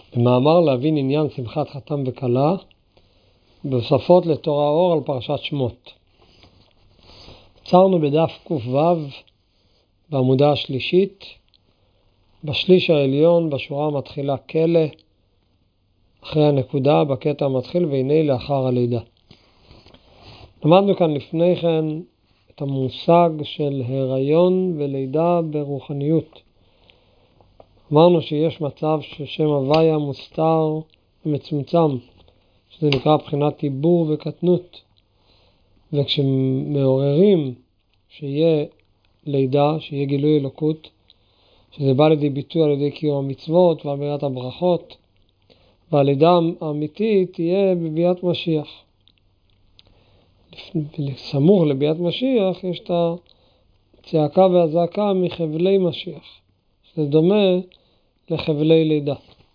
במאמר להבין עניין שמחת חתן וכלה, בסופות לתורה אור על פרשת שמות. עצרנו בדף ק"ו בעמודה השלישית, בשליש העליון, בשורה המתחילה כלא, אחרי הנקודה, בקטע המתחיל, והנה לאחר הלידה. למדנו כאן לפני כן את המושג של הריון ולידה ברוחניות. אמרנו שיש מצב ששם הוויה מוסתר ומצומצם, שזה נקרא בחינת עיבור וקטנות. וכשמעוררים שיהיה לידה, שיהיה גילוי אלוקות, שזה בא לידי ביטוי על ידי קיום המצוות ואמירת הברכות, והלידה האמיתית תהיה בביאת משיח. סמוך לביאת משיח יש את הצעקה והזעקה מחבלי משיח, שזה דומה לחבלי לידה.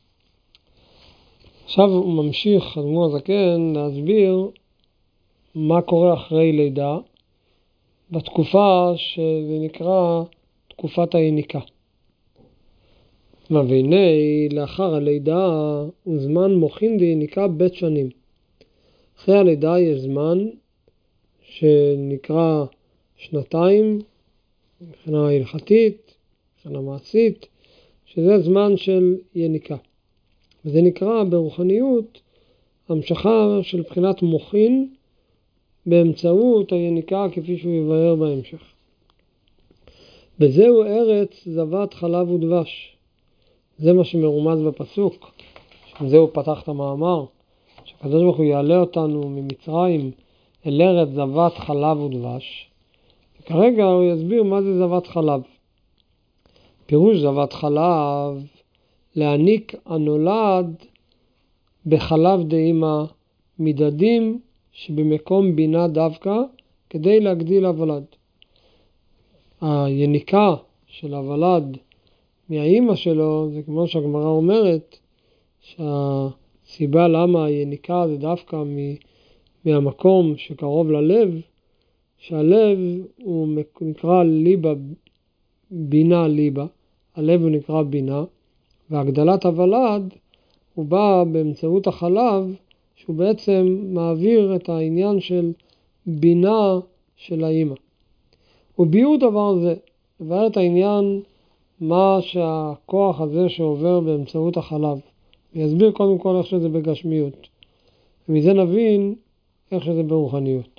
עכשיו הוא ממשיך, אדמו"ר הזקן, להסביר מה קורה אחרי לידה, בתקופה שזה נקרא תקופת היניקה. והנה לאחר הלידה הוא זמן מוכין דיניקה בית שנים. אחרי הלידה יש זמן שנקרא שנתיים, מבחינה הלכתית, מבחינה מעשית, שזה זמן של יניקה. וזה נקרא ברוחניות המשכה של בחינת מוכין באמצעות היניקה כפי שהוא יבאר בהמשך. וזהו ארץ זבת חלב ודבש. זה מה שמרומז בפסוק, שזהו פתח את המאמר, שהקדוש ברוך הוא יעלה אותנו ממצרים אל ארץ זבת חלב ודבש. וכרגע הוא יסביר מה זה זבת חלב. פירוש זבת חלב, להעניק הנולד בחלב דאמא מדדים שבמקום בינה דווקא כדי להגדיל הוולד. היניקה של הוולד מהאמא שלו, זה כמו שהגמרא אומרת, שהסיבה למה היניקה זה דווקא מהמקום שקרוב ללב, שהלב הוא נקרא ליבה, בינה ליבה, הלב הוא נקרא בינה, והגדלת הוולד הוא בא באמצעות החלב, שהוא בעצם מעביר את העניין של בינה של האמא. וביאור דבר זה, לבאר את העניין מה שהכוח הזה שעובר באמצעות החלב. ויסביר קודם כל איך שזה בגשמיות. ומזה נבין איך שזה ברוחניות.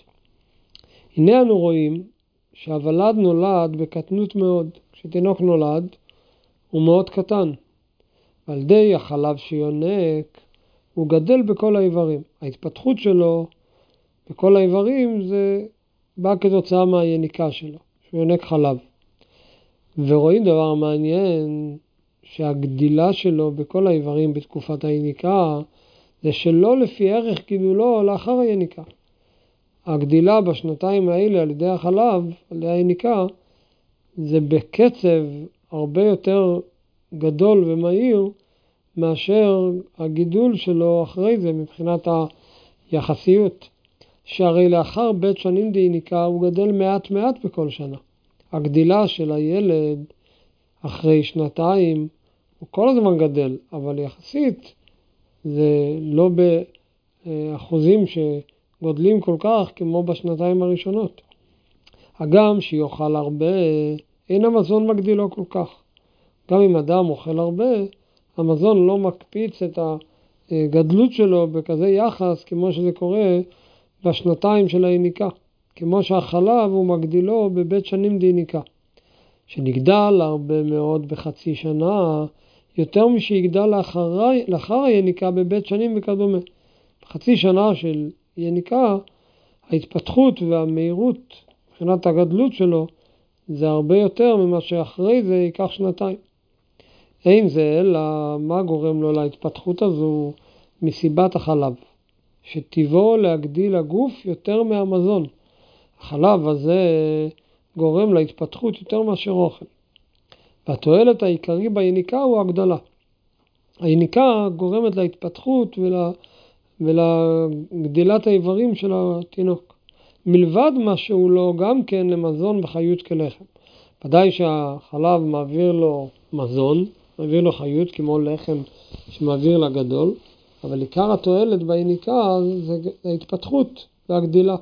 הנה אנו רואים שהוולד נולד בקטנות מאוד. כשתינוק נולד הוא מאוד קטן. ועל ידי החלב שיונק הוא גדל בכל האיברים. ההתפתחות שלו בכל האיברים זה בא כתוצאה מהיניקה שלו, שהוא יונק חלב. ורואים דבר מעניין, שהגדילה שלו בכל האיברים בתקופת היניקה, זה שלא לפי ערך גידולו לאחר היניקה. הגדילה בשנתיים האלה על ידי החלב, על ידי היניקה, זה בקצב הרבה יותר גדול ומהיר, מאשר הגידול שלו אחרי זה מבחינת היחסיות. שהרי לאחר בית שנים דיניקה הוא גדל מעט מעט בכל שנה. הגדילה של הילד אחרי שנתיים הוא כל הזמן גדל, אבל יחסית זה לא באחוזים שגודלים כל כך כמו בשנתיים הראשונות. הגם שיאכל הרבה, אין המזון מגדילו כל כך. גם אם אדם אוכל הרבה, המזון לא מקפיץ את הגדלות שלו בכזה יחס כמו שזה קורה בשנתיים של היניקה. כמו שהחלב הוא מגדילו בבית שנים דיניקה. שנגדל הרבה מאוד בחצי שנה, יותר משיגדל לאחר היניקה בבית שנים וכדומה. בחצי שנה של יניקה, ההתפתחות והמהירות מבחינת הגדלות שלו, זה הרבה יותר ממה שאחרי זה ייקח שנתיים. אין זה אלא מה גורם לו להתפתחות הזו מסיבת החלב, שטבעו להגדיל הגוף יותר מהמזון. החלב הזה גורם להתפתחות יותר מאשר אוכל. והתועלת העיקרי ביניקה הוא הגדלה. היניקה גורמת להתפתחות ולגדילת האיברים של התינוק. מלבד מה שהוא לו גם כן למזון בחיות כלחם. ודאי שהחלב מעביר לו מזון, מעביר לו חיות כמו לחם שמעביר לגדול, אבל עיקר התועלת ביניקה זה ההתפתחות והגדילה.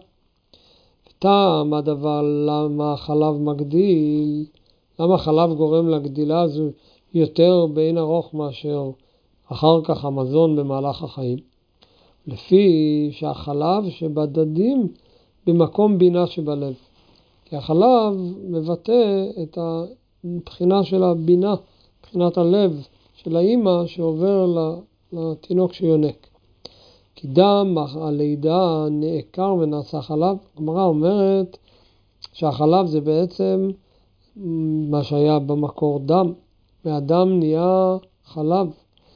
טעם הדבר למה החלב מגדיל, למה החלב גורם לגדילה הזו יותר בין ארוך מאשר אחר כך המזון במהלך החיים. לפי שהחלב שבדדים במקום בינה שבלב. כי החלב מבטא את הבחינה של הבינה, בחינת הלב של האמא שעובר לתינוק שיונק. כי דם הלידה נעקר ונעשה חלב. הגמרא אומרת שהחלב זה בעצם מה שהיה במקור דם. והדם נהיה חלב.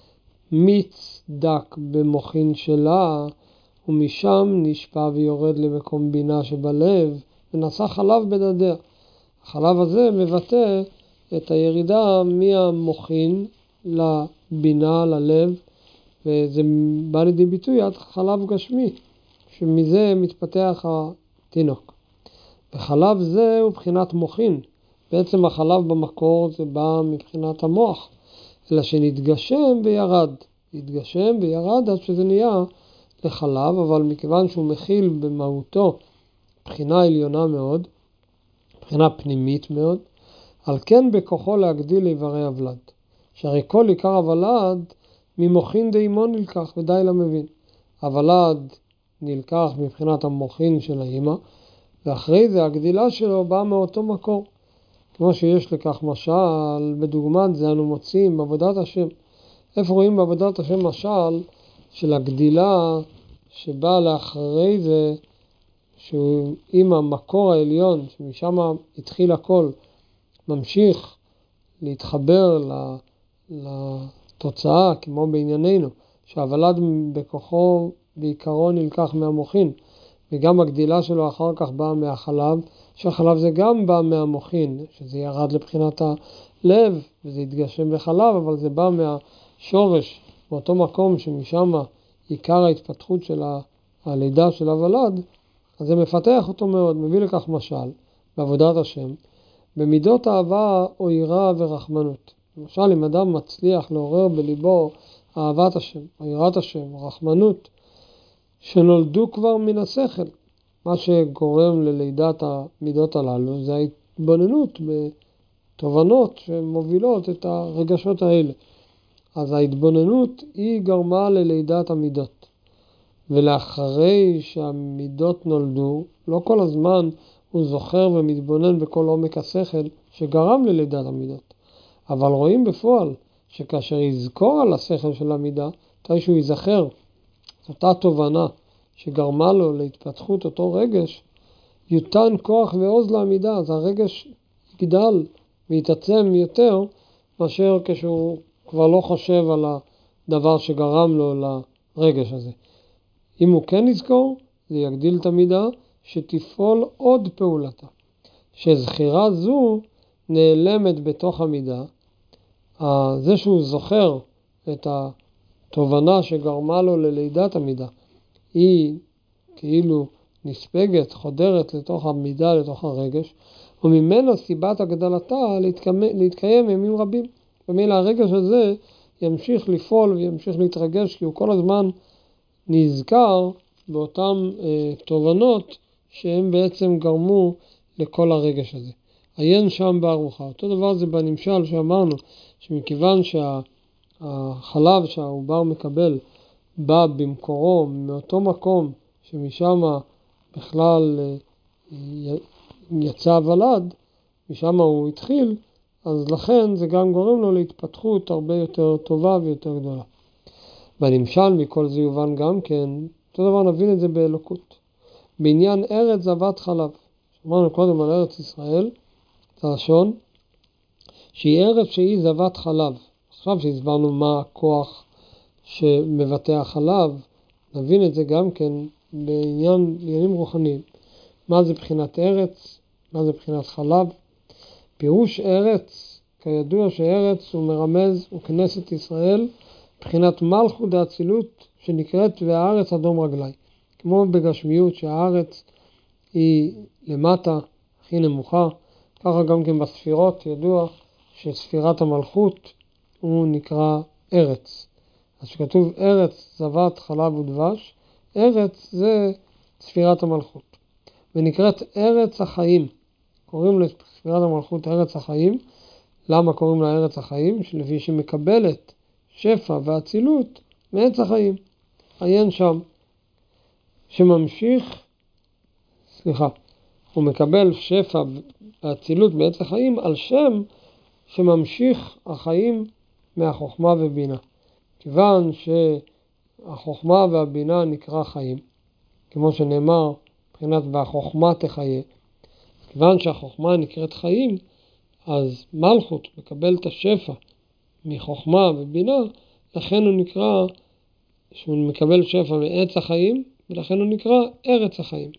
מיץ דק במוחין שלה, ומשם נשפע ויורד למקום בינה שבלב, ונעשה חלב בדדיה. החלב הזה מבטא את הירידה מהמוחין לבינה, ללב, וזה בא לידי ביטוי עד חלב גשמי, שמזה מתפתח התינוק. וחלב זה הוא בחינת מוחין. בעצם החלב במקור זה בא מבחינת המוח, אלא שנתגשם וירד. התגשם וירד עד שזה נהיה לחלב, אבל מכיוון שהוא מכיל במהותו בחינה עליונה מאוד, בחינה פנימית מאוד, על כן בכוחו להגדיל איברי הוולד. שהרי כל עיקר הוולד ממוחין דאימו נלקח, ודי למבין. הוולד נלקח מבחינת המוחין של האמא, ואחרי זה הגדילה שלו באה מאותו מקור. כמו שיש לכך משל, בדוגמת זה אנו מוצאים בעבודת השם. איפה רואים בעבודת השם משל של הגדילה שבאה לאחרי זה, שהוא עם המקור העליון, שמשם התחיל הכל, ממשיך להתחבר לתוצאה, כמו בענייננו, שהוולד בכוחו בעיקרון נלקח מהמוחין, וגם הגדילה שלו אחר כך באה מהחלב, שהחלב זה גם בא מהמוחין, שזה ירד לבחינת הלב, וזה התגשם בחלב, אבל זה בא מהשורש, מאותו מקום שמשם עיקר ההתפתחות של הלידה של הוולד, אז זה מפתח אותו מאוד, מביא לכך משל, בעבודת השם, במידות אהבה או יראה ורחמנות. למשל, אם אדם מצליח לעורר בליבו אהבת השם, או יראת השם, או רחמנות, שנולדו כבר מן השכל. מה שגורם ללידת המידות הללו זה ההתבוננות בתובנות שמובילות את הרגשות האלה. אז ההתבוננות היא גרמה ללידת המידות. ולאחרי שהמידות נולדו, לא כל הזמן הוא זוכר ומתבונן בכל עומק השכל שגרם ללידת המידות. אבל רואים בפועל שכאשר יזכור על השכל של המידה, מתי שהוא ייזכר, זאת אותה תובנה שגרמה לו להתפתחות אותו רגש, יותן כוח ועוז לעמידה, אז הרגש יגדל ויתעצם יותר, מאשר כשהוא כבר לא חושב על הדבר שגרם לו לרגש הזה. אם הוא כן יזכור, זה יגדיל את המידה שתפעול עוד פעולתה. שזכירה זו נעלמת בתוך המידה, זה שהוא זוכר את התובנה שגרמה לו ללידת המידה, היא כאילו נספגת, חודרת לתוך המידה, לתוך הרגש, וממנה סיבת הגדלתה להתקיים ימים רבים. ומילא הרגש הזה ימשיך לפעול וימשיך להתרגש, כי הוא כל הזמן נזכר באותן תובנות שהם בעצם גרמו לכל הרגש הזה. עיין שם בארוחה. אותו דבר זה בנמשל שאמרנו, שמכיוון שהחלב שהעובר מקבל בא במקורו מאותו מקום שמשם בכלל יצא הוולד, משם הוא התחיל, אז לכן זה גם גורם לו להתפתחות הרבה יותר טובה ויותר גדולה. בנמשל מכל זה יובן גם כן, אותו דבר נבין את זה באלוקות. בעניין ארץ זבת חלב. אמרנו קודם על ארץ ישראל, זה הלשון, שהיא ארץ שהיא זבת חלב. עכשיו שהסברנו מה הכוח שמבטא החלב, נבין את זה גם כן בעניינים רוחניים. מה זה בחינת ארץ? מה זה בחינת חלב? פירוש ארץ, כידוע שארץ הוא מרמז, הוא כנסת ישראל, בחינת מלכות האצילות שנקראת והארץ אדום רגלי. כמו בגשמיות שהארץ היא למטה, הכי נמוכה, ככה גם כן בספירות ידוע שספירת המלכות הוא נקרא ארץ. אז שכתוב ארץ זבת חלב ודבש, ארץ זה ספירת המלכות. ונקראת ארץ החיים. קוראים לספירת המלכות ארץ החיים. למה קוראים לה ארץ החיים? שלפי שמקבלת שפע ואצילות מעץ החיים. עיין שם. הוא מקבל שפע ואצילות מעץ החיים על שם שממשיך החיים מהחוכמה ובינה. כיוון שהחוכמה והבינה נקרא חיים, כמו שנאמר, מבחינת והחוכמה תחיה. כיוון שהחוכמה נקראת חיים, אז מלכות מקבל את השפע מחוכמה ובינה, לכן הוא נקרא, שהוא מקבל שפע מעץ החיים, ולכן הוא נקרא ארץ החיים.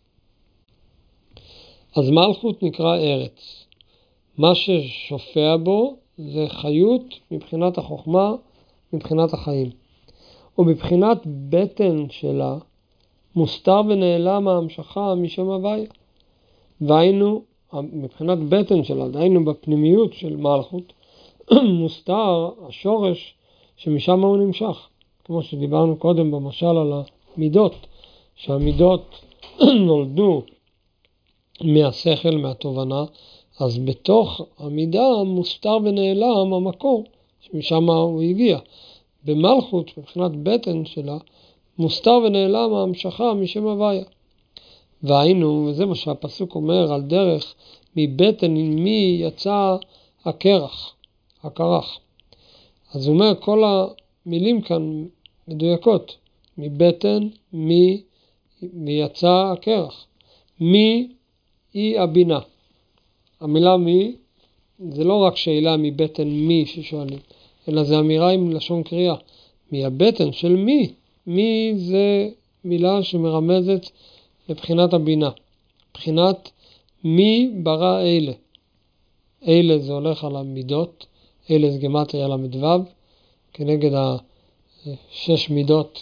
אז מלכות נקרא ארץ. מה ששופע בו זה חיות מבחינת החוכמה, מבחינת החיים. ובבחינת בטן שלה מוסתר ונעלם ההמשכה משם הוויה. והיינו, מבחינת בטן שלה, דהיינו בפנימיות של מלכות, מוסתר השורש שמשם הוא נמשך. כמו שדיברנו קודם במשל על המידות, שהמידות נולדו מהשכל, מהתובנה, אז בתוך המידה מוסתר ונעלם המקור שמשם הוא הגיע. במלכות, מבחינת בטן שלה, מוסתר ונעלם ההמשכה משם הוויה. והיינו, וזה מה שהפסוק אומר על דרך, מבטן מי יצא הקרח. אז הוא אומר, כל המילים כאן מדויקות. מבטן מי יצא הקרח. מי היא הבינה. המילה מי זה לא רק שאלה מבטן מי ששואלים, אלא זה אמירה עם לשון קריאה. מהבטן של מי. מי זה מילה שמרמזת לבחינת הבינה. בחינת מי ברא אלה. אלה זה הולך על המידות. אלה זה גימטריה למדבב. כנגד השש מידות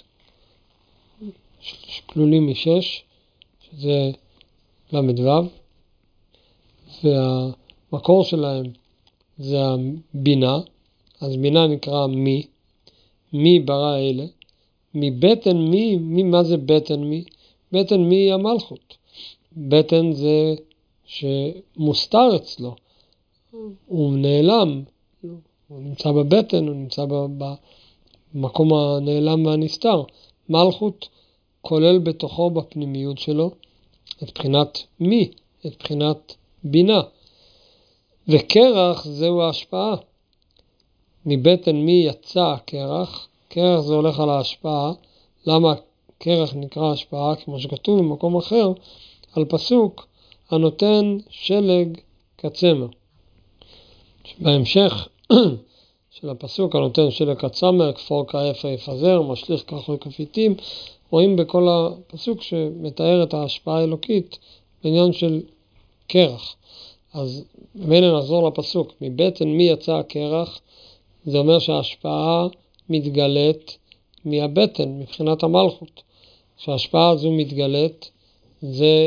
שכלולים משש. שזה למדבב. והמקור שלהם זה הבינה. אז בינה נקרא מי. מי ברא אלה. מבטן מי. מה זה בטן מי? בטן מי היא המלכות. בטן זה שמוסתר אצלו. הוא נעלם. הוא נמצא בבטן, הוא נמצא במקום הנעלם והנסתר. מלכות כולל בתוכו בפנימיות שלו את בחינת מי, את בחינת בינה. וקרח זהו ההשפעה. מבטן מי יצא הקרח. קרח זה הולך על ההשפעה. למה קרח נקרא השפעה? כמו שכתוב במקום אחר על פסוק הנותן שלג כצמר. בהמשך של הפסוק הנותן שלג כצמר, כפור כאפר יפזר, משליך כחול כפיתים, רואים בכל הפסוק שמתאר את ההשפעה האלוקית בעניין של קרח. אז ממילא נחזור לפסוק, מבטן מי יצא הקרח, זה אומר שההשפעה מתגלית מהבטן, מבחינת המלכות. כשההשפעה הזו מתגלית, זה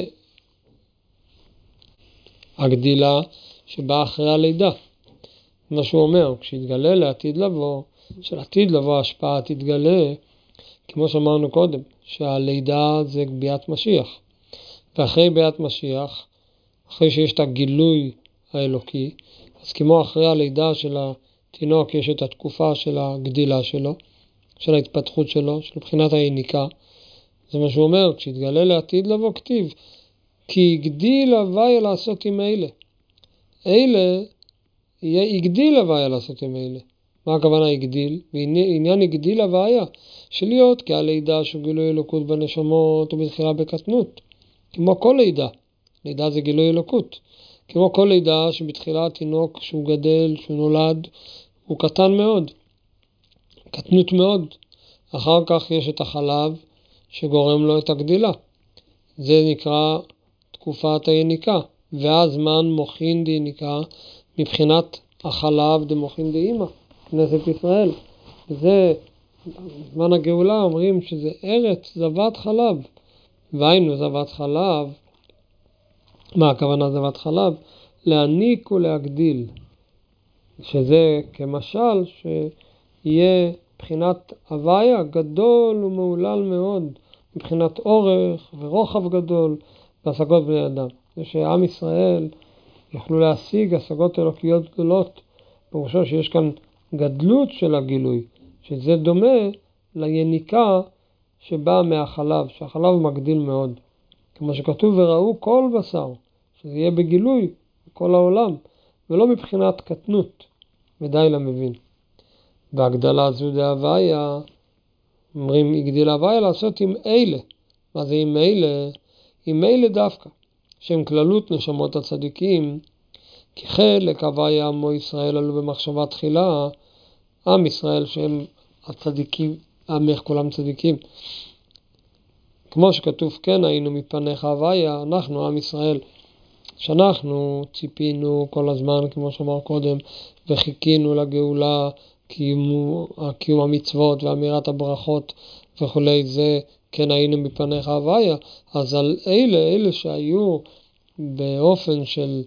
הגדילה שבאה אחרי הלידה. מה שהוא אומר, כשהתגלה לעתיד לבוא, שלעתיד לבוא ההשפעה תתגלה, כמו שאמרנו קודם, שהלידה זה ביאת משיח. ואחרי ביאת משיח, אחרי שיש את הגילוי האלוקי, אז כמו אחרי הלידה של התינוק יש את התקופה של הגדילה שלו, של ההתפתחות שלו, של בחינת היניקה. זה מה שהוא אומר, כשהתגלה לעתיד לבוא כתיב, כי הגדיל הוויה לעשות עם אלה. אלה הגדיל הוויה לעשות עם אלה. מה הכוונה הגדיל? ועניין הגדיל הוויה של להיות כהלידה שהוא גילוי אלוקות בנשמות ובתחילה בקטנות. כמו כל לידה. לידה זה גילוי אלוקות. כמו כל לידה שבתחילה תינוק שהוא גדל, שהוא נולד, הוא קטן מאוד. קטנות מאוד. אחר כך יש את החלב שגורם לו את הגדילה. זה נקרא תקופת היניקה. ואז זמן מוכין דיניקה מבחינת החלב דמוכין דאמא, כנסת ישראל. וזה זמן הגאולה אומרים שזה ארץ זבת חלב. והיינו זבת חלב. מה הכוונה זבת חלב? להעניק ולהגדיל. שזה כמשל שיהיה בחינת הוויה גדול ומעולל מאוד, מבחינת אורך ורוחב גדול בהשגות בני אדם. זה שעם ישראל יכלו להשיג השגות אלוקיות גדולות, פירושו שיש כאן גדלות של הגילוי, שזה דומה ליניקה שבאה מהחלב, שהחלב מגדיל מאוד. כמו שכתוב וראו כל בשר, שזה יהיה בגילוי בכל העולם, ולא מבחינת קטנות, ודי למבין. בהגדלה זו דהוויה, אומרים הגדיל הוויה לעשות עם אלה. מה זה עם אלה? עם אלה דווקא, שהם כללות נשמות הצדיקים, כי חלק הוויה עמו ישראל עלו במחשבה תחילה, עם ישראל שהם הצדיקים, עמך כולם צדיקים. כמו שכתוב כן היינו מפניך הוויה, אנחנו עם ישראל, שאנחנו ציפינו כל הזמן כמו שאמר קודם, וחיכינו לגאולה, קיום המצוות ואמירת הברכות וכולי, זה כן היינו מפניך הוויה. אז על אלה שהיו באופן של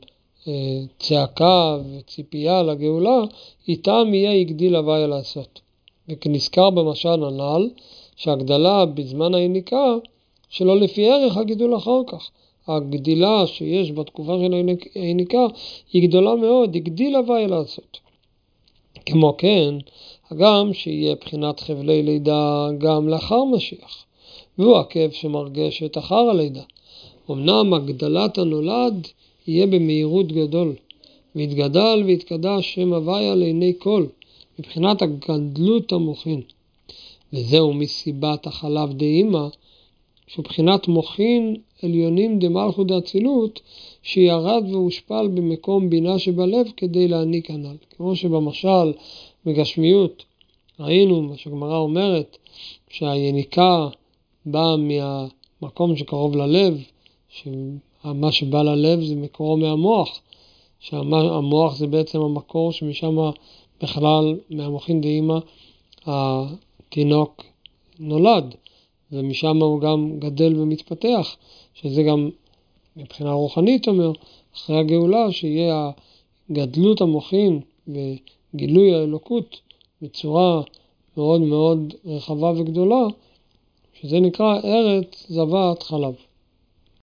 צעקה וציפייה לגאולה, איתם יהיה הגדיל הוויה לעשות. וכנזכר במשל הנ"ל, שהגדלה בזמן היניקה שלא לפי ערך הגידול אחר כך. הגדילה שיש בתקופה של היניקה היא גדולה מאוד, הגדיל הוויה לעשות. כמו כן, גם שיהיה בחינת חבלי לידה גם לאחר משיח, והוא הכאב שמרגשת אחר הלידה. אמנם הגדלת הנולד יהיה במהירות גדול, והתגדל והתקדש שם הוויה לעיני כל, מבחינת הגדלות המוחין. וזהו מסיבת החלב דאמא, שבחינת מוחין עליונים דמלכות דאצילות, שירד והושפל במקום בינה שבלב כדי להעניק הנ"ל. כמו שבמשל בגשמיות ראינו מה שהגמרא אומרת, שהיניקה באה מהמקום שקרוב ללב, שמה שבא ללב זה מקורו מהמוח, שהמוח זה בעצם המקור שמשם בכלל מהמוחין דאמא התינוק נולד, ומשם הוא גם גדל ומתפתח, שזה גם מבחינה רוחנית אומר, אחרי הגאולה שיהיה גדלות המוחין וגילוי האלוקות בצורה מאוד מאוד רחבה וגדולה, שזה נקרא ארץ זבת חלב.